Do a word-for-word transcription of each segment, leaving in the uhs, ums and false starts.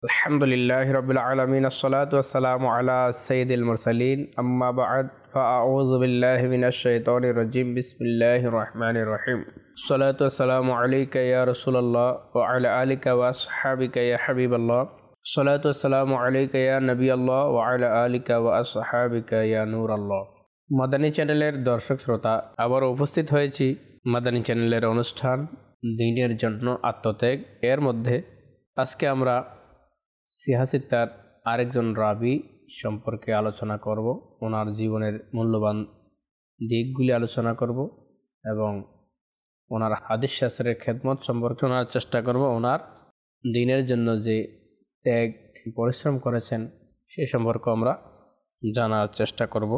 আলহামদুলিল্লাহি রাব্বিল আলামিন আসসালাতু ওয়াসসালামু আলা সাইয়্যিদিল মুরসালিন আম্মা বা'দ ফাআউযু বিল্লাহি মিনাশ শাইতানির রাজিম বিসমিল্লাহির রহমানির রহিম আসসালাতু ওয়াসসালামু আলাইকা ইয়া রাসূলুল্লাহ ওয়া আলা আলিকা ওয়া আসহাবিকা ইয়া হাবিবাল্লাহ আসসালাতু ওয়াসসালামু আলাইকা ইয়া নবিয়াল্লাহ ওয়া আলা আলিকা ওয়া আসহাবিকা ইয়া নূরাল্লাহ। মাদানী চ্যানেলের দর্শক শ্রোতা, আবার উপস্থিত হয়েছি মাদানী চ্যানেলের অনুষ্ঠান দ্বীনের জন্য আত্মত্যাগ এর মধ্যে। আজকে আমরা সিহাসিত্তার আরেকজন রাবি সম্পর্কে আলোচনা করব, ওনার জীবনের মূল্যবান দিকগুলি আলোচনা করব এবং ওনার হাদিস শাস্ত্রের খেদমত সম্পর্কে ওনার চেষ্টা করব, ওনার দ্বীনের জন্য যে ত্যাগ পরিশ্রম করেছেন সে সম্পর্কে আমরা জানার চেষ্টা করব।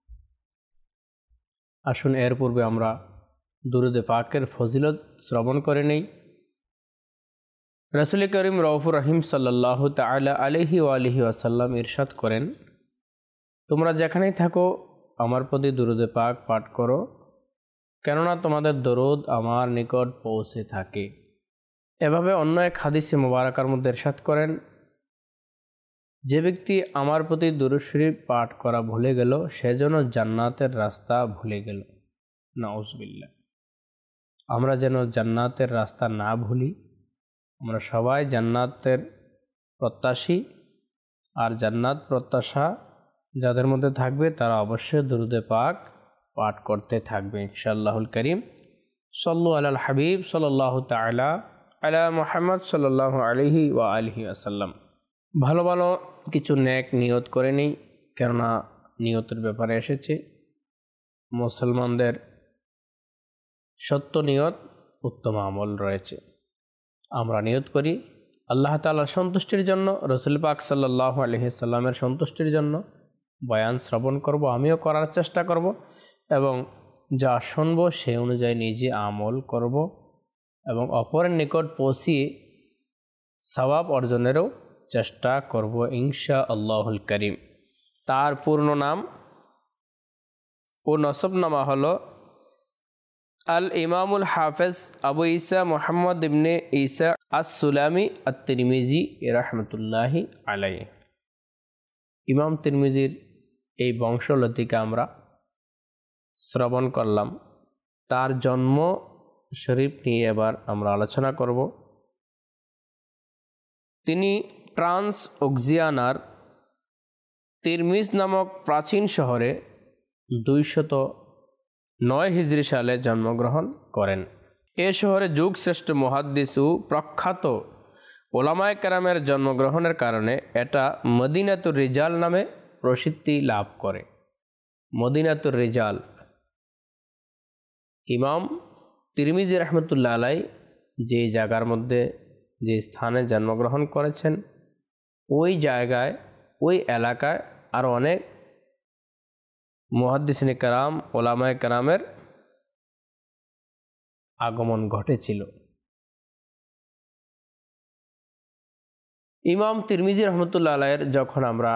আসুন এর পূর্বে আমরা দুরুদে পাকের ফজিলত শ্রবণ করে নেই। রাসূল করিম রউফুর রহিম সাল্লাল্লাহু তাআলা আলাইহি ওয়া আলিহি ওয়াসাল্লাম ইরশাদ করেন, তোমরা যেখানেই থাকো আমার প্রতি দুরুদে পাক পাঠ করো, কেননা তোমাদের দরুদ আমার নিকট পৌঁছে থাকে। এভাবে অন্য এক হাদিসে মুবারাকার মধ্যে ইরশাদ করেন, যে ব্যক্তি আমার প্রতি দুরূদ শরীফ পাঠ করা ভুলে গেল সে যেন জান্নাতের রাস্তা ভুলে গেল। নাউজুবিল্লাহ। আমরা যেন জান্নাতের রাস্তা না ভুলি। আমরা সবাই জান্নাতের প্রত্যাশী, আর জান্নাত প্রত্যাশা যাদের মধ্যে থাকবে তারা অবশ্যই দুরুদে পাক পাঠ করতে থাকবে ইনশাআল্লাহুল করিম। সাল্লু আলাল হাবিব সাল্লাল্লাহু তাআলা আলা মুহাম্মদ সাল্লাল্লাহু আলাইহি ওয়া আলিহি ওয়াসাল্লাম। ভালো ভালো কিছু নেক নিয়ত করে নিই, কেননা নিয়তের ব্যাপারে এসেছে মুসলমানদের সত্য নিয়ত উত্তম আমল রয়েছে। আমরা নিয়ত করি আল্লাহ তাআলার সন্তুষ্টির জন্য, রাসূল পাক সাল্লাল্লাহু আলাইহি সাল্লামের সন্তুষ্টির জন্য বয়ান শ্রবণ করব, আমিও করার চেষ্টা করব এবং যা শুনব সে অনুযায়ী নিজে আমল করব এবং অপরের নিকট পৌঁছিয়ে সওয়াব অর্জনেরও চেষ্টা করব ইনশাআল্লাহুল করিম। তার পূর্ণ নাম ও নসবনামা হলো আল ইমামুল হাফেজ আবু ঈসা মুহাম্মদ ইবনে ঈসা আস-সুলামি আত-তিরমিজি রাহমাতুল্লাহি আলাইহি। ইমাম তিরমিজির এই বংশলতিকে আমরা শ্রবণ করলাম। তার জন্ম শরীফ নিয়ে এবার আমরা আলোচনা করব। তিনি ট্রান্স অক্সিয়ানার তিরমিজ নামক প্রাচীন শহরে দুইশত নয় হিজরি সালে জন্মগ্রহণ করেন। এ শহরে যুগ শ্রেষ্ঠ মুহাদ্দিস ও প্রখ্যাত ওলামায়ে কেরামের জন্মগ্রহণের কারণে এটা মদিনাতুর রিজাল নামে প্রসিদ্ধি লাভ করে। মদিনাতুর রিজাল। ইমাম তিরমিজি রাহমাতুল্লাহ আলাইহি যে জায়গার মধ্যে যে স্থানে জন্মগ্রহণ করেছেন ওই জায়গায় ওই এলাকায় আরও অনেক মুহাদ্দিসিনে কেরাম ওলামায়ে কেরামের আগমন ঘটেছিল। ইমাম তিরমিজি রহমতুল্লাহ আলাইহির যখন আমরা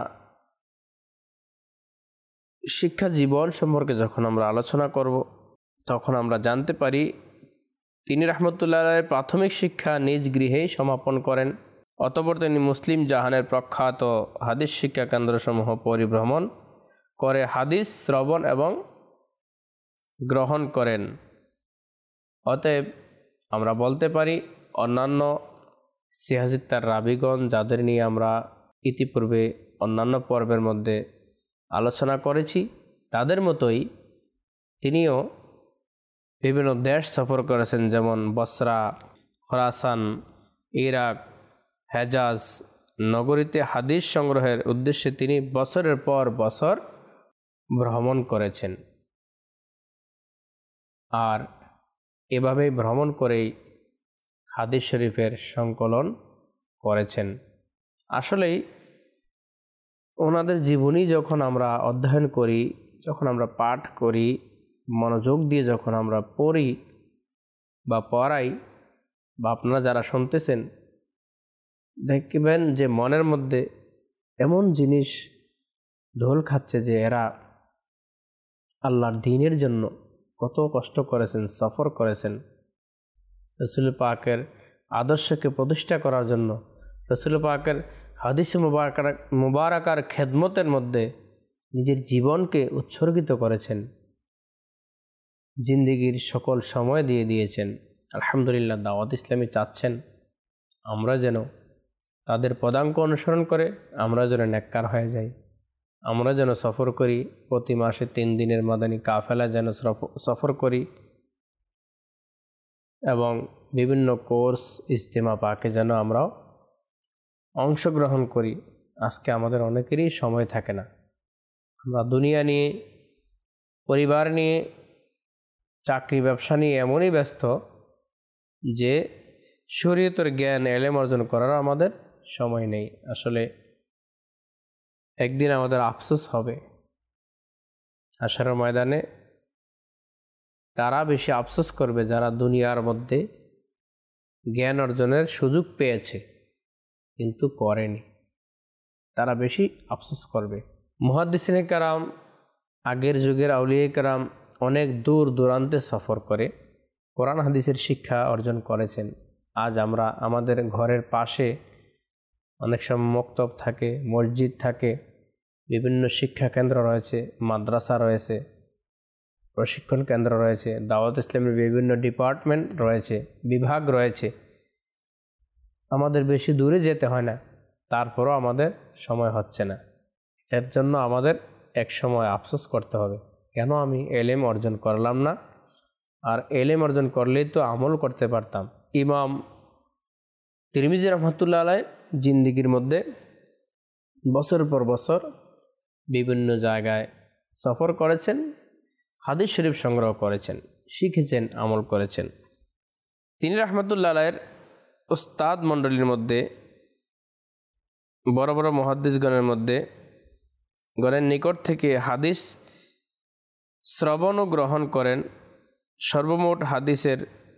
শিক্ষা জীবন সম্পর্কে যখন আমরা আলোচনা করব তখন আমরা জানতে পারি তিনি রহমতুল্লাহ আলাইহির প্রাথমিক শিক্ষা নিজ গৃহেই সমাপন করেন। অতঃপর তিনি মুসলিম জাহানের প্রখ্যাত হাদিস শিক্ষা কেন্দ্রসমূহ পরিভ্রমণ করে হাদিস শ্রবণ এবং গ্রহণ করেন। অতএব আমরা বলতে পারি অন্যান্য সিহাসিত্তার রাবিগণ যাদের নিয়ে আমরা ইতিপূর্বে অন্যান্য পর্বের মধ্যে আলোচনা করেছি তাদের মতোই তিনিও বিভিন্ন দেশ সফর করেছেন, যেমন বসরা, খোরাসান, ইরাক, হেজাজ নগরীতে হাদিস সংগ্রহের উদ্দেশ্যে তিনি বছরের পর বছর ভ্রমণ করেছেন। আর এভাবেই ভ্রমণ করেই হাদিস শরীফের সংকলন করেছেন। আসলেই ওনাদের জীবনী যখন আমরা অধ্যয়ন করি, যখন আমরা পাঠ করি, মনোযোগ দিয়ে যখন আমরা পড়ি বা পড়াই বা আপনারা যারা শুনতেছেন দেখবেন যে মনের মধ্যে এমন জিনিস ঢোল খাচ্ছে যে এরা আল্লাহর দ্বীনের জন্য কত কষ্ট করেছেন, সফর করেছেন, রাসূল পাকের আদর্শকে প্রতিষ্ঠা করার জন্য রাসূল পাকের হাদিস মুবারাকার মুবারাকার খেদমতের মধ্যে নিজের জীবনকে উৎসর্গিত করেছেন, জিন্দেগির সকল সময় দিয়ে দিয়েছেন। আলহামদুলিল্লাহ, দাওয়াত ইসলামী চাচ্ছেন আমরা যেন তাদের পদাঙ্ক অনুসরণ করে আমরা যেন নেককার হয়ে যাই, আমরা যেন সফর করি, প্রতি মাসে তিন দিনের মাদানী কাফেলা যেন সফর করি এবং বিভিন্ন কোর্স ইজতেমা পাকে যেন আমরাও অংশগ্রহণ করি। আজকে আমাদের অনেকেরই সময় থাকে না, আমরা দুনিয়া নিয়ে, পরিবার নিয়ে, চাকরি ব্যবসা নিয়ে এমনই ব্যস্ত যে শরীয়তের জ্ঞান এলেম অর্জন করার আমাদের সময় নেই। আসলে একদিন আমাদের আফসোস হবে, হাশরের ময়দানে তারা বেশি আফসোস করবে যারা দুনিয়ার মধ্যে জ্ঞান অর্জনের সুযোগ পেয়েছে কিন্তু করেনি, তারা বেশি আফসোস করবে। মুহাদ্দিসিনে কেরাম, আগের যুগের আউলিয়া কেরাম অনেক দূর দূরান্তে সফর করে কোরআন হাদিসের শিক্ষা অর্জন করেছেন। আজ আমরা আমাদের ঘরের পাশে অনেক সময় মক্তব থাকে, মসজিদ থাকে, বিভিন্ন শিক্ষা কেন্দ্র রয়েছে, মাদ্রাসা রয়েছে, প্রশিক্ষণ কেন্দ্র রয়েছে, দাওয়াত ইসলামের বিভিন্ন ডিপার্টমেন্ট রয়েছে, বিভাগ রয়েছে। আমাদের বেশি দূরে যেতে হয় না, তারপরও আমাদের সময় হচ্ছে না। এর জন্য আমাদের এক সময় আফসোস করতে হবে, কেন আমি এলেম অর্জন করলাম না। আর এলেম অর্জন করলেই তো আমল করতে পারতাম। ইমাম তিরমিজি রহমাতুল্লাহ আলাইহি জিন্দেগির মধ্যে বছর পর বছর বিভিন্ন জায়গায় সফর করেছেন, হাদিস শরীফ সংগ্রহ করেছেন, শিখেছেন, আমল করেছেন। তিনি রহমাতুল্লাহ আলাইহির উস্তাদ মণ্ডলীর মধ্যে, বড় বড় মুহাদ্দিসগণের মধ্যে গণের নিকট থেকে হাদিস শ্রবণ ও গ্রহণ করেন। সর্বমোট হাদিসের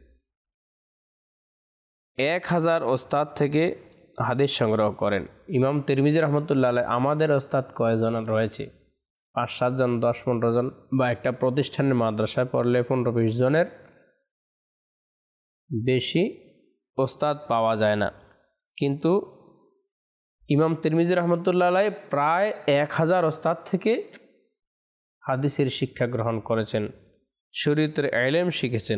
এক হাজার ওস্তাদ থেকে হাদিস সংগ্রহ করেন। ইমাম তিরমিজি রহমতুল্লাহ আলাইহি আমাদের ওস্তাদ কয়জন রয়েছে? পাঁচ সাতজন, দশ পনেরো জন, বা একটা প্রতিষ্ঠানের মাদ্রাসায় পড়লে পনেরো বিশ জনের বেশি ওস্তাদ পাওয়া যায় না। কিন্তু ইমাম তিরমিজি রহমতুল্লাহ আলাইহি প্রায় এক হাজার ওস্তাদ থেকে হাদিসের শিক্ষা গ্রহণ করেছেন, শরীয়তের ইলম শিখেছেন।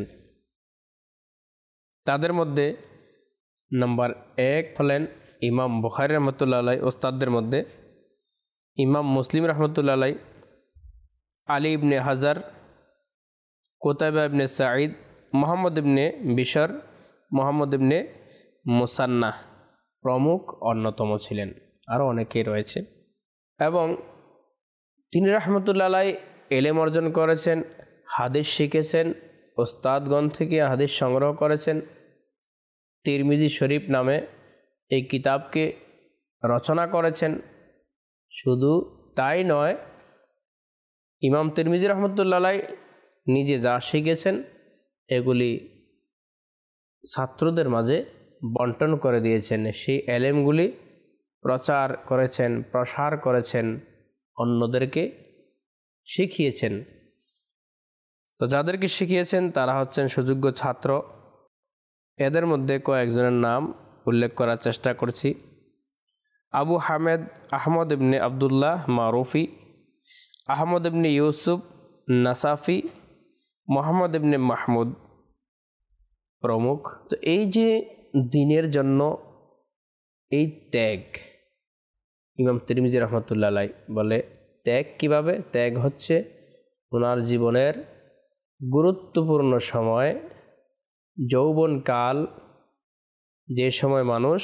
তাদের মধ্যে নাম্বার এক হলেন ইমাম বুখারী রহমতুল্লাহ আলাইহি ওস্তাদদের মধ্যে, ইমাম মুসলিম রহমতুল্লাহ আলাইহি, Ali ibn Hajar, Qutaybah ibn Said, Muhammad ibn Bishr, Muhammad ibn Muthanna প্রমুখ অন্যতম ছিলেন। আরও অনেকেই রয়েছে। এবং তিনি রহমতুল্লাহ আলাইহি ইলম অর্জন করেছেন, হাদিস শিখেছেন, ওস্তাদগণ থেকে হাদিস সংগ্রহ করেছেন। তিরমিজি শরীফ নামে এই কিতাবকে রচনা করেছেন। শুধু তাই নয়, ইমাম তিরমিজি রহমতুল্লাহ আলাইহি নিজে যা শিখেছেন এগুলি ছাত্রদের মাঝে বন্টন করে দিয়েছেন। সেই এলেমগুলি প্রচার করেছেন, প্রসার করেছেন, অন্যদেরকে শিখিয়েছেন। তো যাদেরকে শিখিয়েছেন তারা হচ্ছেন সুযোগ্য ছাত্র। এদের মধ্যে কয়েকজনের নাম উল্লেখ করার চেষ্টা করছি। আবু হামেদ আহমদ ইবনে আবদুল্লাহ মারুফি, আহমদ ইবনে ইউসুফ নাসাফি, মোহাম্মদ ইবনে মাহমুদ প্রমুখ। তো এই যে দ্বীনের জন্য এই ত্যাগ, ইমাম তিরমিজি রহমতুল্লাহ আলাইহি বলে ত্যাগ কিভাবে? ত্যাগ হচ্ছে ওনার জীবনের গুরুত্বপূর্ণ সময়, যৌবনকাল, যে সময় মানুষ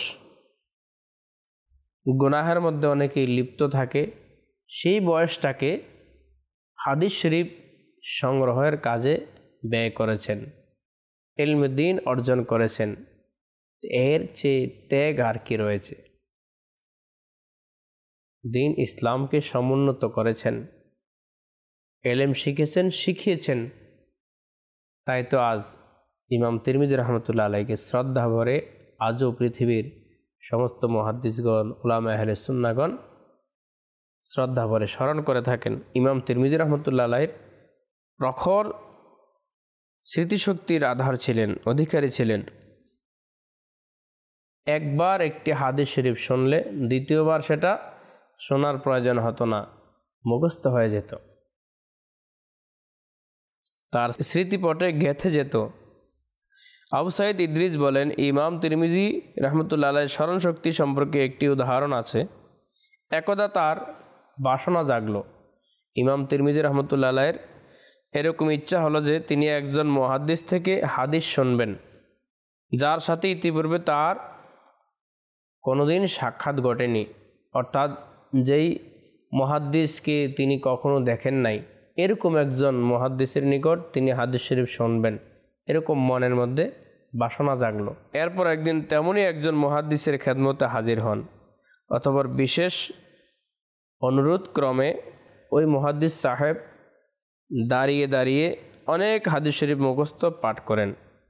গুনাহের মধ্যে অনেকেই লিপ্ত থাকে, সেই বয়সটাকে হাদিস শরীফ সংগ্রহের কাজে ব্যয় করেছেন, ইলমে দ্বীন অর্জন করেছেন। এর চেয়ে ত্যাগ আর কি রয়েছে? দ্বীন ইসলামকে সমুন্নত করেছেন, ইলম শিখেছেন, শিখিয়েছেন। তাই তো আজ ইমাম তিরমিজি রহমতুল্লাহ আলাইহিকে শ্রদ্ধা ভরে আজও পৃথিবীর সমস্ত মুহাদ্দিসগণ, উলামা আহলে সুন্নাহগণ শ্রদ্ধা ভরে স্মরণ করে থাকেন। ইমাম তিরমিজি রহমতুল্লাহ আলাইহির প্রখর স্মৃতিশক্তির আধার ছিলেন, অধিকারী ছিলেন। একবার একটি হাদিস শরীফ শুনলে দ্বিতীয়বার সেটা শোনার প্রয়োজন হতো না, মুখস্থ হয়ে যেত, তার স্মৃতিপটে গেঁথে যেত। আবু সাঈদ ইদ্রিস বলেন, ইমাম তিরমিজি রহমতুল্লাহ আলাইহির স্মরণশক্তি সম্পর্কে একটি উদাহরণ আছে। একদা তার বাসনা জাগলো। ইমাম তিরমিজি রহমতুল্লাহ আলাইহির এরকম ইচ্ছা হলো যে তিনি একজন মুহাদ্দিস থেকে হাদিস শুনবেন, যার সাথে ইতিপূর্বে তার কোনোদিন সাক্ষাৎ ঘটেনি, অর্থাৎ যেই মুহাদ্দিসকে তিনি কখনো দেখেন নাই, এরকম একজন মুহাদ্দিসের নিকট তিনি হাদিস শরীফ শুনবেন, এরকম মনের মধ্যে বাসনা জাগলো। এরপর একদিন তেমনই একজন মুহাদ্দিসের খেদমতে হাজির হন। অতঃপর বিশেষ অনুরোধ ক্রমে ওই মুহাদ্দিস সাহেব দাঁড়িয়ে দাঁড়িয়ে অনেক হাদিস শরীফ মুখস্থ পাঠ করেন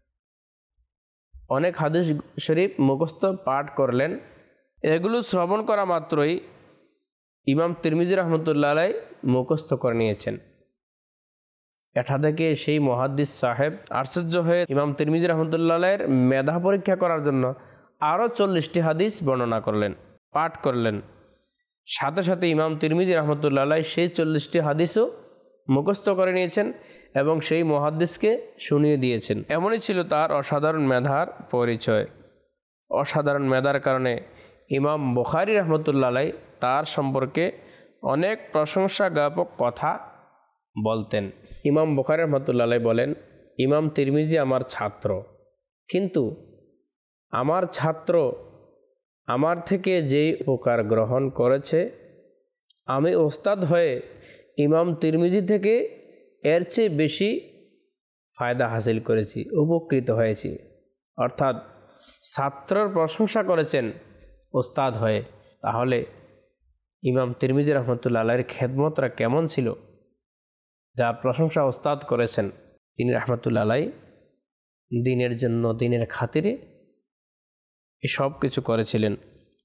অনেক হাদিস শরীফ মুখস্থ পাঠ করলেন। এগুলো শ্রবণ করা মাত্রই ইমাম তিরমিজি রহমতুল্লাহ আলাইহি মুখস্থ করে নিয়েছেন। এটা দেখে সেই মুহাদ্দিস সাহেব আশ্চর্য হয়ে ইমাম তিরমিজি রহমতুল্লাহ আলাইহির মেধা পরীক্ষা করার জন্য আরও চল্লিশটি হাদিস বর্ণনা করলেন, পাঠ করলেন। সাথে সাথে ইমাম তিরমিজি রহমতুল্লাহ আলাইহি সেই চল্লিশটি হাদিসও মুখস্থ করে নিয়েছেন এবং সেই মুহাদ্দিসকে শুনিয়ে দিয়েছেন। এমনই ছিল তার অসাধারণ মেধার পরিচয়। অসাধারণ মেধার কারণে ইমাম বুখারী রহমতুল্লাহ আলাইহি তার সম্পর্কে অনেক প্রশংসা জ্ঞাপক কথা বলতেন। ইমাম বুখারী রহমতুল্লাহ আলাইহি বলেন, ইমাম তিরমিজি আমার ছাত্র, কিন্তু আমার ছাত্র আমার থেকে যেই উপকার গ্রহণ করেছে, আমি ওস্তাদ হয়ে ইমাম তিরমিজি থেকে এর চেয়ে বেশি ফায়দা হাসিল করেছি, উপকৃত হয়েছি। অর্থাৎ ছাত্রর প্রশংসা করেছেন ওস্তাদ হয়ে, তাহলে ইমাম তিরমিজি রহমতুল্লাহ আলাইহির খেদমতরা কেমন ছিল? যার প্রশংসা ওস্তাদ করেছেন, তিনি রহমতুল্লাহ আলাইহি দিনের জন্য, দিনের খাতিরে সব কিছু করেছিলেন।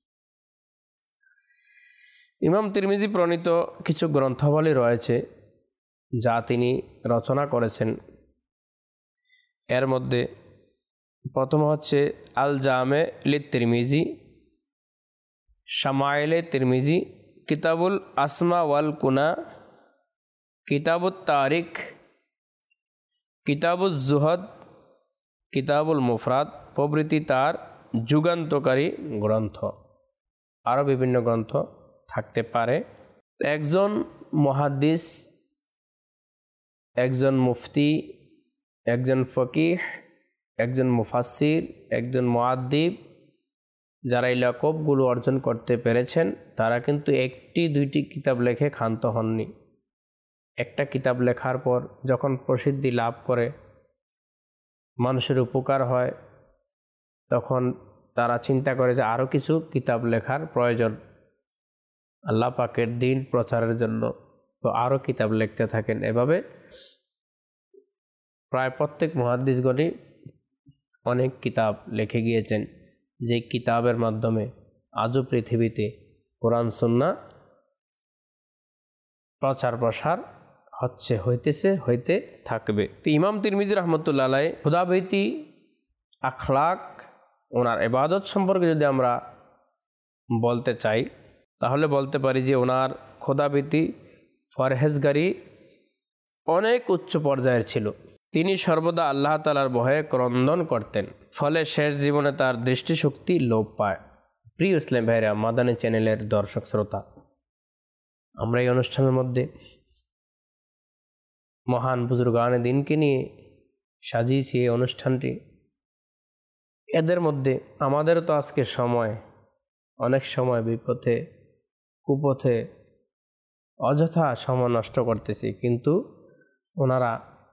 ইমাম তিরমিজি প্রণীত কিছু গ্রন্থাবলী রয়েছে যা তিনি রচনা করেছেন। এর মধ্যে প্রথম হচ্ছে আল জামে লিত তিরমিজি, শামাইলে তিরমিজি, কিতাবুল আসমা ওয়াল কুনা, কিতাবুত তারিখ, কিতাবুজ জুহদ, কিতাবুল মুফরাদ প্রভৃতি তার যুগান্তকারী গ্রন্থ। আরও বিভিন্ন গ্রন্থ থাকতে পারে। একজন মুহাদ্দিস, একজন মুফতি, একজন ফকিহ, একজন মুফাসসির, একজন মুআদ্দিব, যারা এই লকবগুলো অর্জন করতে পেরেছেন, তারা কিন্তু একটি দুইটি কিতাব লেখে ক্ষান্ত হননি। একটা কিতাব লেখার পর যখন প্রসিদ্ধি লাভ করে, মানুষের উপকার হয়, তখন তারা চিন্তা করে যে আরও কিছু কিতাব লেখার প্রয়োজন আল্লাহ পাকের দ্বীন প্রচারের জন্য, তো আরও কিতাব লিখতে থাকেন। এভাবে প্রায় প্রত্যেক মুহাদ্দিসগণই অনেক কিতাব লিখে গিয়েছেন, যে কিতাবের মাধ্যমে আজও পৃথিবীতে কোরআন সুন্নাহ প্রচার প্রসার হচ্ছে, হইতেছে, হইতে থাকবে। তো ইমাম তিরমিজি রহমতুল্লাহ আলাইহি খুদাভীতি, আখলাক, ওনার ইবাদত সম্পর্কে যদি আমরা বলতে চাই, তাহলে বলতে পারি যে ওনার খোদাভীতি, পরহেজগারি অনেক উচ্চ পর্যায়ের ছিল। তিনি সর্বদা আল্লাহ তাআলার ভয়ে ক্রন্দন করতেন, ফলে শেষ জীবনে তার দৃষ্টিশক্তি লোপ পায়। প্রিয় ইসলাম ভাইরা, মাদানী চ্যানেলের দর্শক শ্রোতা, আমরা এই অনুষ্ঠানের মধ্যে মহান বুজুর্গানে দ্বীনকে নিয়ে সাজিয়েছি এই অনুষ্ঠানটি। এদের মধ্যে আমাদেরও তো আজকে সময়, অনেক সময় বিপথে কুপথে অযথা সময় নষ্ট করতেছি, কিন্তু ওনারা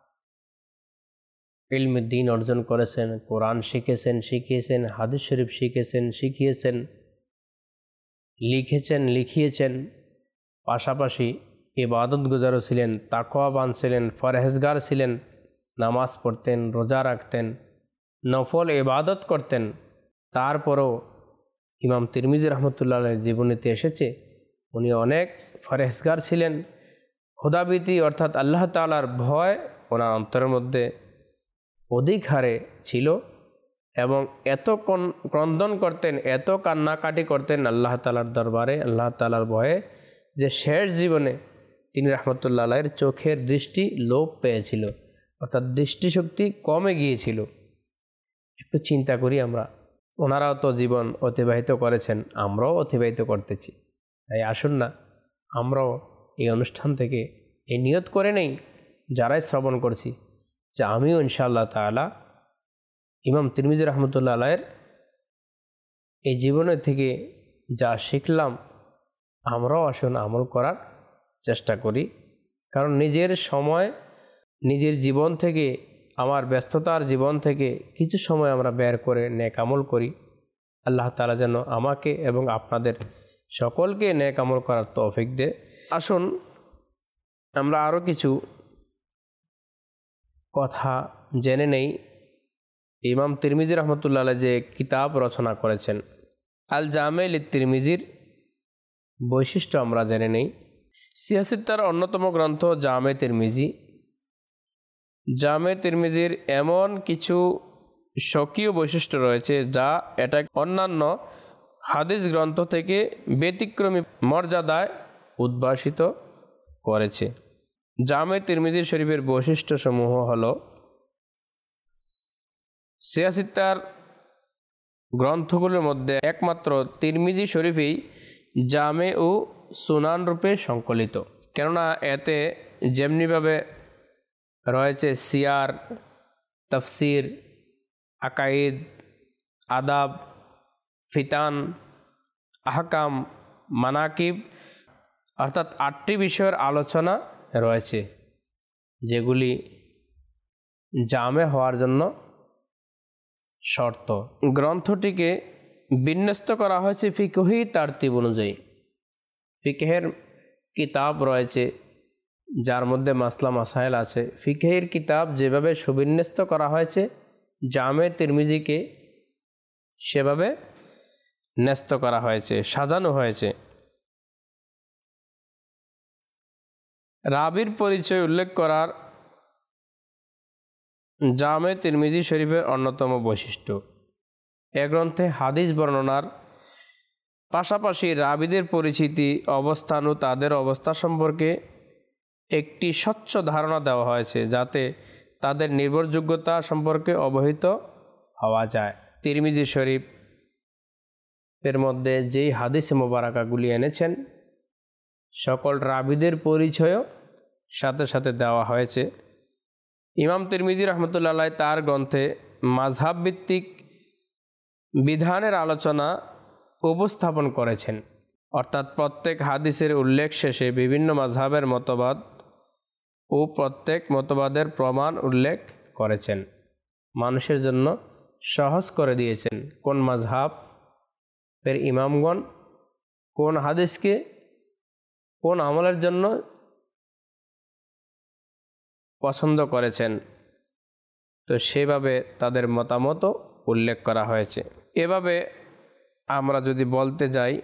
ইলমে দ্বীন অর্জন করেছেন, কোরআন শিখেছেন, শিখিয়েছেন, হাদিস শরীফ শিখেছেন, শিখিয়েছেন, লিখেছেন, লিখিয়েছেন, পাশাপাশি ইবাদত গুজারও ছিলেন, তাকওয়াবান ছিলেন, পরহেজগার ছিলেন, নামাজ পড়তেন, রোজা রাখতেন, নফল ইবাদত করতেন। তারপরও ইমাম তিরমিজি রহমতুল্লাহ আলাইহির জীবনীতে এসেছে উনি অনেক পরহেজগার ছিলেন। খোদাভীতি অর্থাৎ আল্লাহ তাআলার ভয় ওনার অন্তরের মধ্যে অধিক হারে ছিল এবং এত ক্রন্দন করতেন, এত কান্নাকাটি করতেন আল্লাহ তাআলার দরবারে, আল্লাহ তাআলার ভয়ে, যে শেষ জীবনে তিনি রহমতুল্লাহ আলাইহির চোখের দৃষ্টি লোপ পেয়েছিল, অর্থাৎ দৃষ্টিশক্তি কমে গিয়েছিল। একটু চিন্তা করি আমরা, ওনারাও তো জীবন অতিবাহিত করেছেন, আমরাও অতিবাহিত করতেছি। তাই আসুন না আমরাও এই অনুষ্ঠান থেকে এই নিয়ত করে নেই, যারাই শ্রবণ করছি, যে আমিও ইনশাআল্লাহ তাআলা ইমাম তিরমিজি রহমতুল্লাহ আলাইহির এই জীবনের থেকে যা শিখলাম আমরাও আসুন আমল করার চেষ্টা করি। কারণ নিজের সময়, নিজের জীবন থেকে, আমার ব্যস্ততার জীবন থেকে কিছু সময় আমরা বের করে নেক আমল করি। আল্লাহ তাআলা যেন আমাকে এবং আপনাদের সকলকে নেক আমল করার তৌফিক দেয়। আসুন আমরা আরও কিছু কথা জেনে নেই। ইমাম তিরমিজি রহমতুল্লাহ আলাইহি যে কিতাব রচনা করেছেন আল জামে লিত তিরমিজির বৈশিষ্ট্য আমরা জেনে নেই। সিয়াসিত্তার অন্যতম গ্রন্থ জামে তিরমিজি। জামে তিরমিজির এমন কিছু স্বকীয় বৈশিষ্ট্য রয়েছে যা এটা অন্যান্য হাদিস গ্রন্থ থেকে ব্যতিক্রমী মর্যাদায় উদ্ভাসিত করেছে। জামে তিরমিজি শরীফের বৈশিষ্ট্যসমূহ হল, সিয়াসিত্তার গ্রন্থগুলোর মধ্যে একমাত্র তিরমিজি শরীফেই জামে ও সুনান রূপে সংকলিত। কেননা এতে যেমনিভাবে রয়েছে সিয়ার, তাফসির, আকাইদ, আদাব, ফিতান, আহকাম, মানাকিব, অর্থাৎ আটটি বিষয়ের আলোচনা রয়েছে, যেগুলি জামে হওয়ার জন্য শর্ত। গ্রন্থটিকে বিন্যস্ত করা হয়েছে ফিকহি তারতিব অনুযায়ী। ফিকহের কিতাব রয়েছে যার মধ্যে মাসলা মাসাইল আছে। ফিকহের কিতাব যেভাবে সুবিন্যস্ত করা হয়েছে, জামে তিরমিজিকে সেভাবে ন্যস্ত করা হয়েছে, সাজানো হয়েছে। রাবির পরিচয় উল্লেখ করার জামে তিরমিজি শরীফের অন্যতম বৈশিষ্ট্য। এ গ্রন্থে হাদিস বর্ণনার পাশাপাশি রাবিদের পরিচিতি, অবস্থান ও তাদের অবস্থা সম্পর্কে একটি স্বচ্ছ ধারণা দেওয়া হয়েছে, যাতে তাদের নির্ভরযোগ্যতা সম্পর্কে অবহিত হওয়া যায়। তিরমিজি শরীফ এর মধ্যে যেই হাদিস মোবারকাগুলি এনেছেন, সকল রাবিদের পরিচয়ও সাথে সাথে দেওয়া হয়েছে। ইমাম তিরমিজি রহমতুল্লাহ আলাইহি তার গ্রন্থে মাযহাব ভিত্তিক বিধানের আলোচনা উপস্থাপন করেছেন, অর্থাৎ প্রত্যেক হাদিসের উল্লেখ শেষে বিভিন্ন মাযহাবের মতবাদ ও প্রত্যেক মতবাদের প্রমাণ উল্লেখ করেছেন। মানুষের জন্য সহজ করে দিয়েছেন কোন মাযহাব এর ইমামগণ কোন হাদিসকে কোন আমলের জন্য পছন্দ করেছেন, তো সেভাবে তাদের মতামতও উল্লেখ করা হয়েছে। এভাবে আমরা যদি বলতে যাই,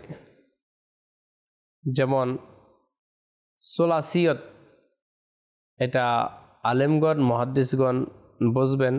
যেমন সোলাসিয়ত, এটা আলেমগণ মুহাদ্দিসগণ বুঝবেন।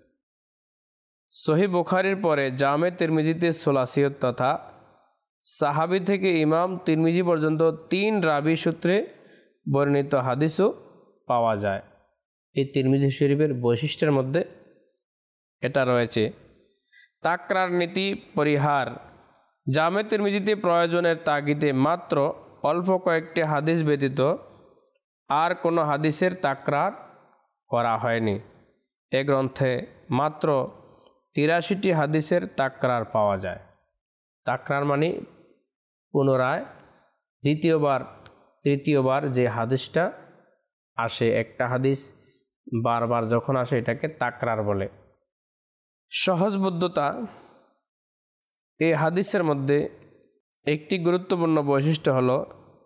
সহিহ বুখারীর পরে জামে তিরমিজিতে সোলাসিয়ত তথা সাহাবী থেকে ইমাম তিরমিজি পর্যন্ত তিন রাবি সূত্রে বর্ণিত হাদিসও পাওয়া যায়। এই তিরমিজি শরীফের বৈশিষ্ট্যের মধ্যে এটা রয়েছে। তাকরার নীতি পরিহার। জামে তিরমিজিতে প্রয়োজনের তাগিদে মাত্র অল্প কয়েকটি হাদিস ব্যতীত আর কোনো হাদিসের তাকরার করা হয়নি। এ গ্রন্থে মাত্র তিরাশিটি হাদিসের তাকরার পাওয়া যায়। তাকরার মানে পুনরায় দ্বিতীয়বার তৃতীয়বার যে হাদিসটা আসে, একটা হাদিস বারবার যখন আসে এটাকে তাকরার বলে। সহজবোধ্যতা। এই হাদিসের মধ্যে একটি গুরুত্বপূর্ণ বৈশিষ্ট্য হলো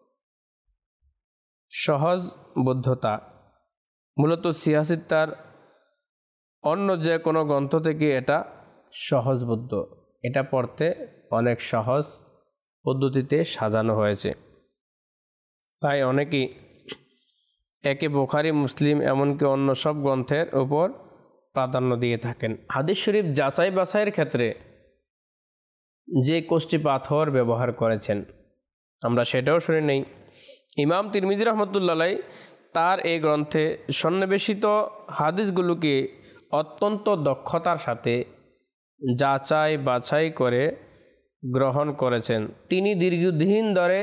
সহজবোধ্যতা। মূলত সিয়াসিত্তার অন্য যে কোনো গ্রন্থ থেকে এটা সহজবোধ্য, এটা পড়তে অনেক সহজ পদ্ধতিতে সাজানো হয়েছে। তাই অনেকেই একে বুখারী, মুসলিম এমনকি অন্য সব গ্রন্থের উপর প্রাধান্য দিয়ে থাকেন। হাদিস শরীফ যাচাই বাছাইয়ের ক্ষেত্রে যে কোষ্ঠী পাথর ব্যবহার করেছেন আমরা সেটাও শুনে নেই। ইমাম তিরমিজি রহমতুল্লাহ আলাইহি তার এই গ্রন্থে সন্নিবেশিত হাদিসগুলোকে অত্যন্ত দক্ষতার সাথে যাচাই বাছাই করে গ্রহণ করেছেন। তিনি দীর্ঘদিন ধরে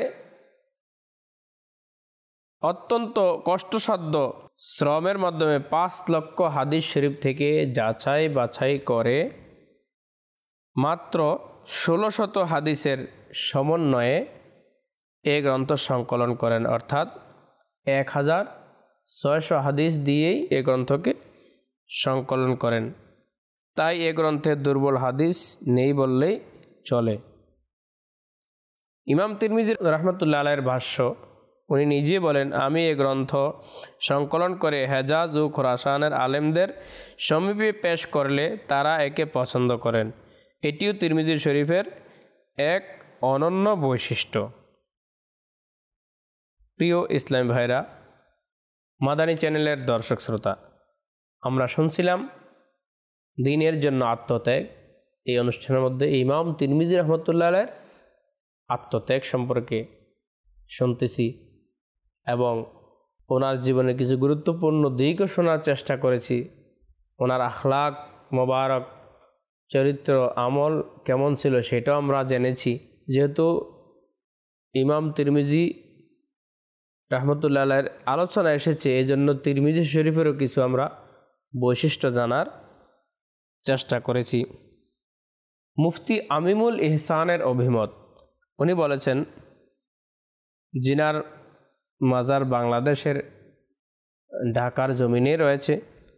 অত্যন্ত কষ্টসাধ্য শ্রমের মাধ্যমে পাঁচ লক্ষ হাদিস শরীফ থেকে যাচাই বাছাই করে মাত্র ষোলো শত হাদিসের সমন্বয়ে এ গ্রন্থ সংকলন করেন, অর্থাৎ এক হাজার ছয়শো হাদিস দিয়েই এ গ্রন্থকে সংকলন করেন। তাই এ গ্রন্থে দুর্বল হাদিস নেই বললেই চলে। ইমাম তিরমিজি রহমতুল্লাহ আলাইহির ভাষ্য, উনি নিজে বলেন, আমি এ গ্রন্থ সংকলন করে হেজাজ ও খোরাসানের আলেমদের সমীপে পেশ করলে তারা একে পছন্দ করেন। এটিও তিরমিজি শরীফের এক অনন্য বৈশিষ্ট্য। প্রিয় ইসলামী ভাইরা, মাদানী চ্যানেলের দর্শক শ্রোতা, আমরা শুনছিলাম দ্বীনের জন্য আত্মত্যাগ। এই অনুষ্ঠানের মধ্যে ইমাম তিরমিজি রহমতুল্লাহ আলাইহির আত্মত্যাগ সম্পর্কে শুনতেছি এবং ওনার জীবনের কিছু গুরুত্বপূর্ণ দিকও শোনার চেষ্টা করেছি। ওনার আখলাক মোবারক, চরিত্র, আমল কেমন ছিল সেটাও আমরা জেনেছি। যেহেতু ইমাম তিরমিজি রহমতুল্লাহ আলাইহির আলোচনা এসেছে, এই জন্য তিরমিজি শরীফেরও কিছু আমরা বৈশিষ্ট্য জানার চেষ্টা করেছি। মুফতি আমিমুল ইহসানের অভিমত, উনি বলেছেন, জিনার মাজার বাংলাদেশের ঢাকার জমিনে রয়েছে,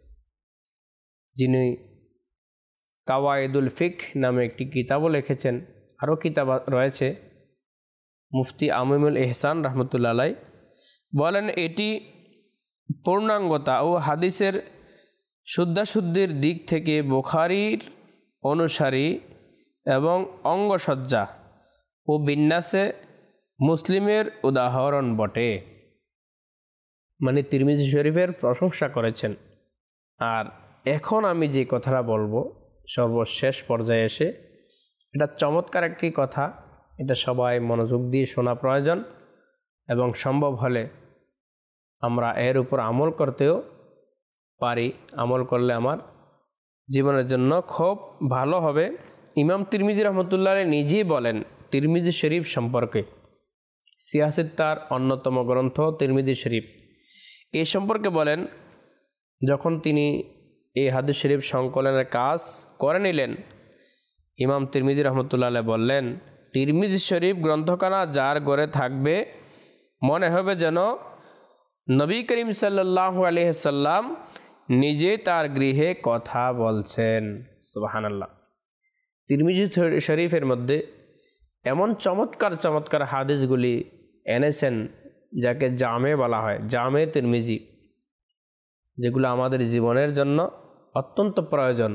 যিনি কাওয়াইদুল ফিক নামে একটি কিতাবও লিখেছেন, আরও কিতাব রয়েছে। মুফতি আমিমুল ইহসান রহমতুল্লাহ আলাইহি বলেন, এটি পূর্ণাঙ্গতা ও হাদিসের শুদ্ধাশুদ্ধির দিক থেকে বুখারীর অনুসারী এবং অঙ্গসজ্জা ও বিন্যাসে মুসলিমের উদাহরণ বটে। মানে তিরমিজি শরীফের প্রশংসা করেছেন। আর এখন আমি যে কথাটা বলবো সর্বশেষ পর্যায়ে এসে, এটা চমৎকার একটি কথা, এটা সবাই মনোযোগ দিয়ে শোনা প্রয়োজন এবং সম্ভব হলে আমরা এর উপর আমল করতেও পারি। আমল করলে আমার জীবনের জন্য খুব ভালো হবে। ইমাম তিরমিজি রহমতুল্লাহ আলাইহি নিজেই বলেন তিরমিজি শরীফ সম্পর্কে, সিয়াসিত্তার অন্যতম গ্রন্থ তিরমিজি শরীফ, এই সম্পর্কে বলেন, যখন তিনি এই হাদিস শরীফ সংকলনের কাজ করে নিলেন, ইমাম তিরমিজি রহমতুল্লাহ আলাইহি বললেন, তিরমিজি শরীফ গ্রন্থখানা যার ঘরে থাকবে মনে হবে যেন নবী করিম সাল্লাল্লাহু আলাইহি সাল্লাম নিজে তার গৃহে কথা বলছেন। সুবহানাল্লাহ। তিরমিজি শরীফের মধ্যে এমন চমৎকার চমৎকার হাদিসগুলি এনেছেন যাকে জামে বলা হয়, জামে তিরমিজি, যেগুলো আমাদের জীবনের জন্য অত্যন্ত প্রয়োজন।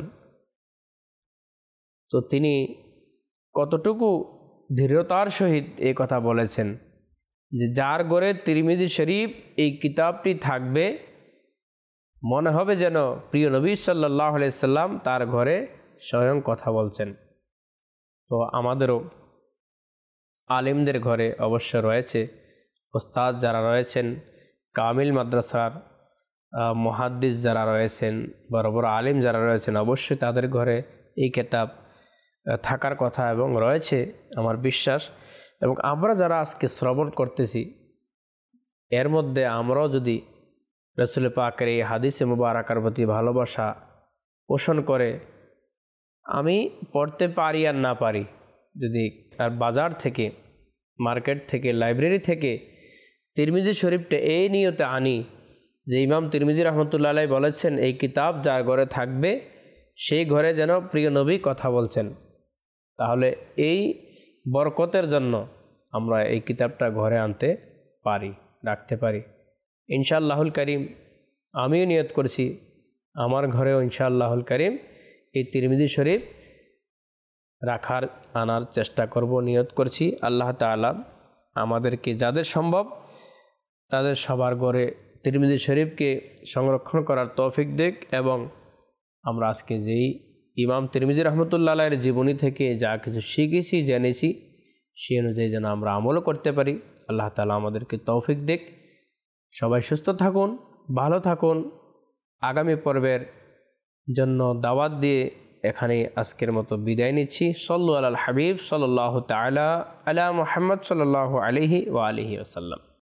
তো তিনি কতটুকু দৃঢ়তার সহিত এই কথা বলেছেন যে যার ঘরে তিরমিজি শরীফ এই কিতাবটি থাকবে মনে হবে যেন প্রিয় নবী সাল্লাল্লাহু আলাইহি সাল্লাম তার ঘরে স্বয়ং কথা বলছেন। তো আমাদেরও আলিমদের ঘরে অবশ্য রয়েছে, ওস্তাদ যারা রয়েছেন, কামিল মাদ্রাসার মুহাদ্দিস যারা রয়েছেন, বড় বড় আলিম যারা রয়েছেন, অবশ্যই তাদের ঘরে এই কিতাব থাকার কথা এবং রয়েছে আমার বিশ্বাস। এবং আমরা যারা আজকে শ্রবণ করতেছি, এর মধ্যে আমরাও যদি রাসূল পাকের এই হাদিসে মুবারাকার প্রতি ভালোবাসা পোষণ করে, আমি পড়তে পারি আর না পারি, যদি আর বাজার থেকে, মার্কেট থেকে, লাইব্রেরি থেকে তিরমিজি শরীফটা এই নিয়তে আনি যে ইমাম তিরমিজি রহমতুল্লাহ আলাইহি বলেছেন এই কিতাব যার ঘরে থাকবে সেই ঘরে যেন প্রিয় নবী কথা বলছেন, তাহলে এই বরকতের জন্য আমরা এই কিতাবটা ঘরে আনতে পারি, রাখতে পারি ইনশাআল্লাহুল কারীম। আমিও নিয়ত করছি আমার ঘরেও ইনশাআল্লাহুল কারীম এই তিরমিজি শরীফ রাখার আনার চেষ্টা করব, নিয়ত করছি। আল্লাহ তাআলা আমাদেরকে যাদের সম্ভব তাদের সবার ঘরে তিরমিজি শরীফকে সংরক্ষণ করার তৌফিক দেখ এবং আমরা আজকে যেই ইমাম তিরমিজি রহমতুল্লাহ আলাইহির জীবনী থেকে যা কিছু শিখেছি জেনেছি সেই অনুযায়ী যেন আমরা আমলও করতে পারি। আল্লাহ তাআলা আমাদেরকে তৌফিক দিক। সবাই সুস্থ থাকুন, ভালো থাকুন। আগামী পর্বের জন্য দাওয়াত দিয়ে এখানে আজকের মতো বিদায় নিচ্ছি। সল্লু আলাল হাবিব সাল্লাল্লাহু তাআলা আলা মুহাম্মদ সাল্লাল্লাহু আলাইহি ওয়া আলিহি ওয়াসাল্লাম।